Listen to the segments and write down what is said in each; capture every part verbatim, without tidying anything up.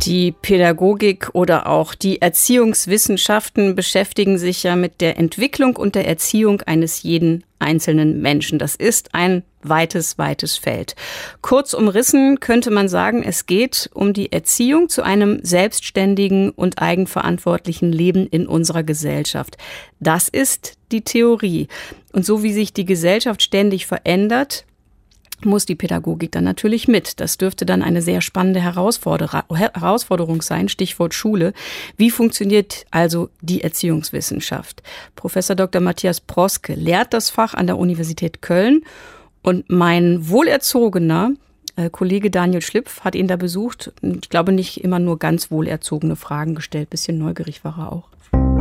Die Pädagogik oder auch die Erziehungswissenschaften beschäftigen sich ja mit der Entwicklung und der Erziehung eines jeden einzelnen Menschen. Das ist ein weites, weites Feld. Kurz umrissen könnte man sagen, es geht um die Erziehung zu einem selbstständigen und eigenverantwortlichen Leben in unserer Gesellschaft. Das ist die Theorie. Und so wie sich die Gesellschaft ständig verändert, muss die Pädagogik dann natürlich mit. Das dürfte dann eine sehr spannende Herausforder- Herausforderung sein, Stichwort Schule. Wie funktioniert also die Erziehungswissenschaft? Professor Doktor Matthias Proske lehrt das Fach an der Universität Köln und mein wohlerzogener äh, Kollege Daniel Schlipf hat ihn da besucht. Ich glaube, nicht immer nur ganz wohlerzogene Fragen gestellt. Bisschen neugierig war er auch.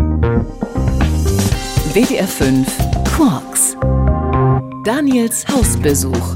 W D R fünf Quarks. Daniels Hausbesuch.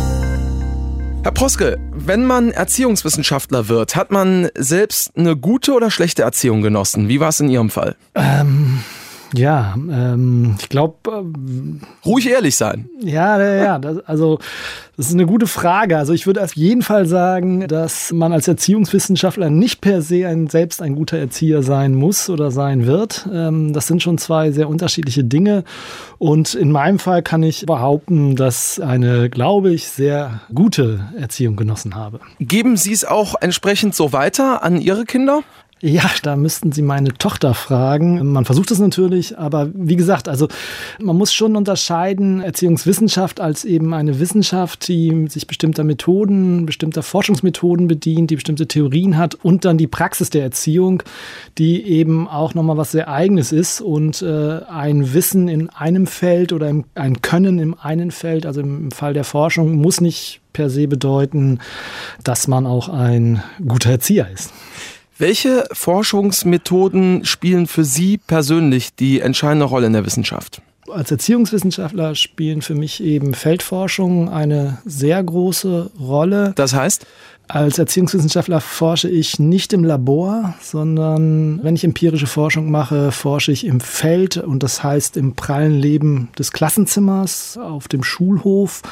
Herr Proske, wenn man Erziehungswissenschaftler wird, hat man selbst eine gute oder schlechte Erziehung genossen? Wie war es in Ihrem Fall? Ähm, ja, ähm, ich glaube... Ähm, Ruhig ehrlich sein. Ja, ja, ja. Das, also das ist eine gute Frage. Also ich würde auf jeden Fall sagen, dass man als Erziehungswissenschaftler nicht per se ein, selbst ein guter Erzieher sein muss oder sein wird. Ähm, das sind schon zwei sehr unterschiedliche Dinge. Und in meinem Fall kann ich behaupten, dass eine, glaube ich, sehr gute Erziehung genossen habe. Geben Sie es auch entsprechend so weiter an Ihre Kinder? Ja, da müssten Sie meine Tochter fragen. Man versucht es natürlich, aber wie gesagt, also man muss schon unterscheiden, Erziehungswissenschaft als eben eine Wissenschaft, die sich bestimmter Methoden, bestimmter Forschungsmethoden bedient, die bestimmte Theorien hat und dann die Praxis der Erziehung, die eben auch nochmal was sehr Eigenes ist und äh, ein Wissen in einem Feld oder ein Können im einen Feld, also im Fall der Forschung, muss nicht per se bedeuten, dass man auch ein guter Erzieher ist. Welche Forschungsmethoden spielen für Sie persönlich die entscheidende Rolle in der Wissenschaft? Als Erziehungswissenschaftler spielen für mich eben Feldforschungen eine sehr große Rolle. Das heißt? Als Erziehungswissenschaftler forsche ich nicht im Labor, sondern wenn ich empirische Forschung mache, forsche ich im Feld und das heißt im prallen Leben des Klassenzimmers, auf dem Schulhof,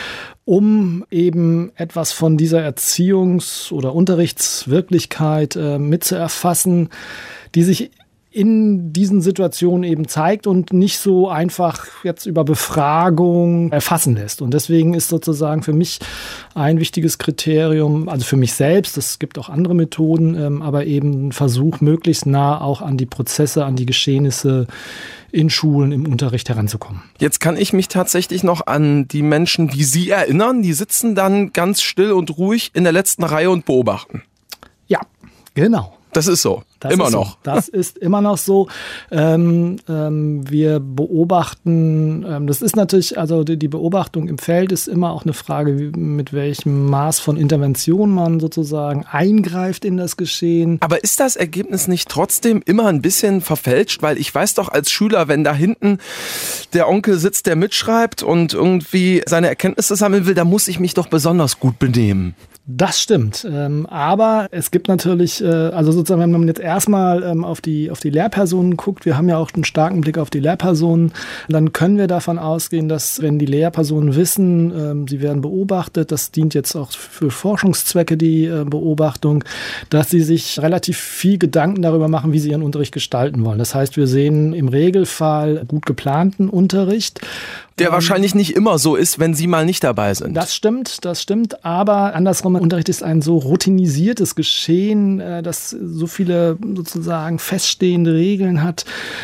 um eben etwas von dieser Erziehungs- oder Unterrichtswirklichkeit äh, mitzuerfassen, die sich in diesen Situationen eben zeigt und nicht so einfach jetzt über Befragung erfassen lässt. Und deswegen ist sozusagen für mich ein wichtiges Kriterium, also für mich selbst, es gibt auch andere Methoden, ähm, aber eben ein Versuch, möglichst nah auch an die Prozesse, an die Geschehnisse in Schulen, im Unterricht heranzukommen. Jetzt kann ich mich tatsächlich noch an die Menschen wie Sie erinnern, die sitzen dann ganz still und ruhig in der letzten Reihe und beobachten. Ja, genau. Das ist so. Das immer ist noch. So. Das ist immer noch so. Ähm, ähm, wir beobachten, ähm, das ist natürlich, also die, die Beobachtung im Feld ist immer auch eine Frage, wie, mit welchem Maß von Intervention man sozusagen eingreift in das Geschehen. Aber ist das Ergebnis nicht trotzdem immer ein bisschen verfälscht? Weil ich weiß doch als Schüler, wenn da hinten der Onkel sitzt, der mitschreibt und irgendwie seine Erkenntnisse sammeln will, da muss ich mich doch besonders gut benehmen. Das stimmt. Ähm, aber es gibt natürlich, äh, also sozusagen, wenn man jetzt erstmal ähm, auf die, auf die Lehrpersonen guckt, wir haben ja auch einen starken Blick auf die Lehrpersonen, dann können wir davon ausgehen, dass wenn die Lehrpersonen wissen, ähm, sie werden beobachtet, das dient jetzt auch für Forschungszwecke, die äh, Beobachtung, dass sie sich relativ viel Gedanken darüber machen, wie sie ihren Unterricht gestalten wollen. Das heißt, wir sehen im Regelfall gut geplanten Unterricht. Der wahrscheinlich nicht immer so ist, wenn Sie mal nicht dabei sind. Das stimmt, das stimmt. Aber andersrum, Unterricht ist ein so routinisiertes Geschehen, das so viele sozusagen feststehende Regeln hat.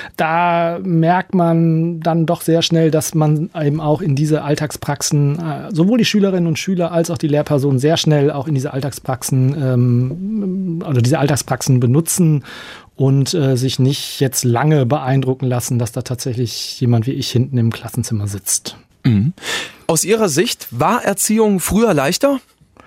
Da merkt man dann doch sehr schnell, dass man eben auch in diese Alltagspraxen, sowohl die Schülerinnen und Schüler als auch die Lehrpersonen sehr schnell auch in diese Alltagspraxen, ähm, oder diese Alltagspraxen benutzen und äh, sich nicht jetzt lange beeindrucken lassen, dass da tatsächlich jemand wie ich hinten im Klassenzimmer sitzt. Mhm. Aus Ihrer Sicht, war Erziehung früher leichter?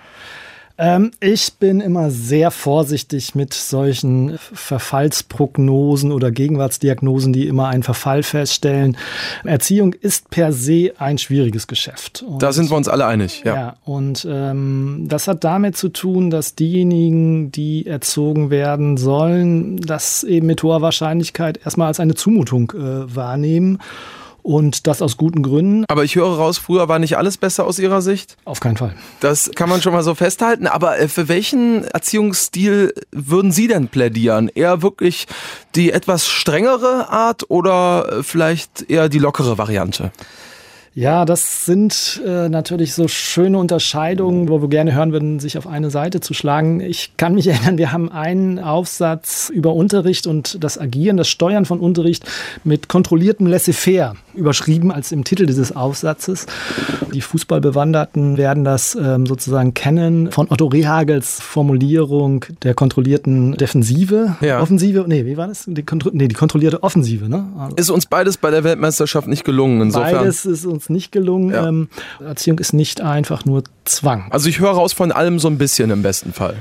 Ähm, ich bin immer sehr vorsichtig mit solchen Verfallsprognosen oder Gegenwartsdiagnosen, die immer einen Verfall feststellen. Erziehung ist per se ein schwieriges Geschäft. Und da sind wir uns alle einig. Ja, ja und ähm, das hat damit zu tun, dass diejenigen, die erzogen werden sollen, das eben mit hoher Wahrscheinlichkeit erstmal als eine Zumutung äh, wahrnehmen. Und das aus guten Gründen. Aber ich höre raus, früher war nicht alles besser aus Ihrer Sicht? Auf keinen Fall. Das kann man schon mal so festhalten. Aber für welchen Erziehungsstil würden Sie denn plädieren? Eher wirklich die etwas strengere Art oder vielleicht eher die lockere Variante? Ja, das sind äh, natürlich so schöne Unterscheidungen, wo wir gerne hören würden, sich auf eine Seite zu schlagen. Ich kann mich erinnern, wir haben einen Aufsatz über Unterricht und das Agieren, das Steuern von Unterricht mit kontrolliertem Laissez-faire überschrieben als im Titel dieses Aufsatzes. Die Fußballbewanderten werden das ähm, sozusagen kennen von Otto Rehhagels Formulierung der kontrollierten Defensive. Ja. Offensive, nee, wie war das? Die, Kontro- nee, die kontrollierte Offensive. Ne? Also ist uns beides bei der Weltmeisterschaft nicht gelungen. Insofern. Beides ist uns nicht gelungen. Ja. Ähm, Erziehung ist nicht einfach nur Zwang. Also ich höre raus von allem so ein bisschen im besten Fall.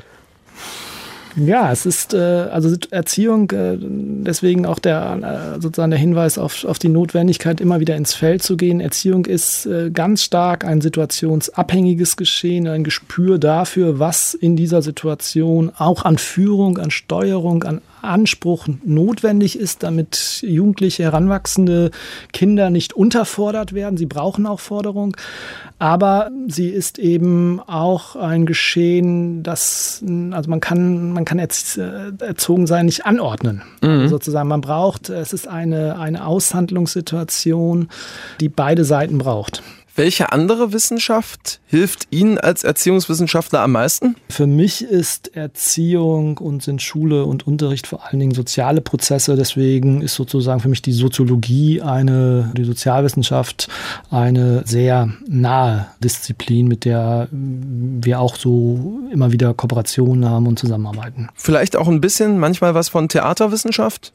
Ja, es ist äh, also Erziehung, äh, deswegen auch der äh, sozusagen der Hinweis auf, auf die Notwendigkeit, immer wieder ins Feld zu gehen. Erziehung ist äh, ganz stark ein situationsabhängiges Geschehen, ein Gespür dafür, was in dieser Situation auch an Führung, an Steuerung, an Anspruch notwendig ist, damit jugendliche, heranwachsende Kinder nicht unterfordert werden. Sie brauchen auch Forderung, aber sie ist eben auch ein Geschehen, das, also man kann, man kann erzogen sein nicht anordnen. Mhm. Also sozusagen, man braucht, es ist eine, eine Aushandlungssituation, die beide Seiten braucht. Welche andere Wissenschaft hilft Ihnen als Erziehungswissenschaftler am meisten? Für mich ist Erziehung und sind Schule und Unterricht vor allen Dingen soziale Prozesse. Deswegen ist sozusagen für mich die Soziologie, eine, die Sozialwissenschaft eine sehr nahe Disziplin, mit der wir auch so immer wieder Kooperationen haben und zusammenarbeiten. Vielleicht auch ein bisschen manchmal was von Theaterwissenschaft?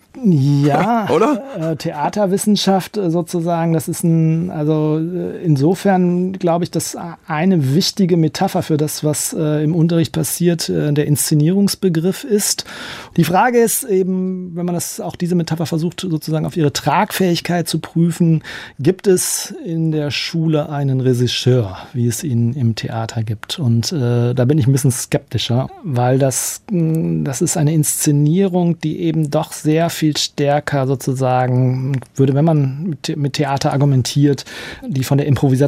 Ja, oder? Äh, Theaterwissenschaft sozusagen, das ist ein, also insofern Insofern glaube ich, dass eine wichtige Metapher für das, was äh, im Unterricht passiert, äh, der Inszenierungsbegriff ist. Die Frage ist eben, wenn man das auch diese Metapher versucht, sozusagen auf ihre Tragfähigkeit zu prüfen, gibt es in der Schule einen Regisseur, wie es ihn im Theater gibt? Und äh, da bin ich ein bisschen skeptischer, weil das, das ist eine Inszenierung, die eben doch sehr viel stärker sozusagen würde, wenn man mit, mit Theater argumentiert, die von der Improvisation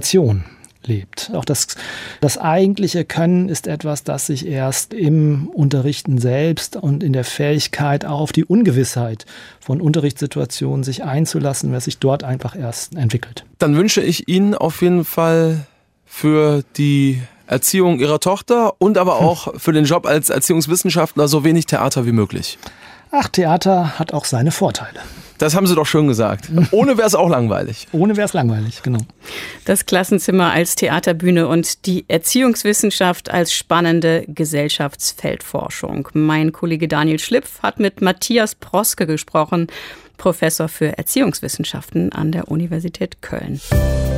lebt. Auch das, das eigentliche Können ist etwas, das sich erst im Unterrichten selbst und in der Fähigkeit auch auf die Ungewissheit von Unterrichtssituationen sich einzulassen, was sich dort einfach erst entwickelt. Dann wünsche ich Ihnen auf jeden Fall für die Erziehung Ihrer Tochter und aber auch für den Job als Erziehungswissenschaftler so wenig Theater wie möglich. Ach, Theater hat auch seine Vorteile. Das haben Sie doch schön gesagt. Ohne wäre es auch langweilig. Ohne wäre es langweilig, genau. Das Klassenzimmer als Theaterbühne und die Erziehungswissenschaft als spannende Gesellschaftsfeldforschung. Mein Kollege Daniel Schlipf hat mit Matthias Proske gesprochen, Professor für Erziehungswissenschaften an der Universität Köln.